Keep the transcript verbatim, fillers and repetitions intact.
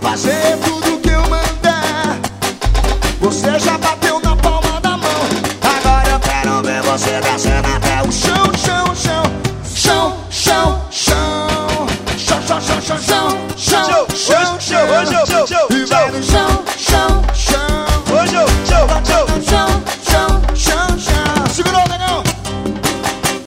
fazer tudo que eu mandar. Você já bateu na palma da mão, agora eu quero ver você descendo até o chão, chão, chão. Chão, chão, chão. Chão, chão, chão, chão, chão. Chão, chão, chão, chão. E vai no chão.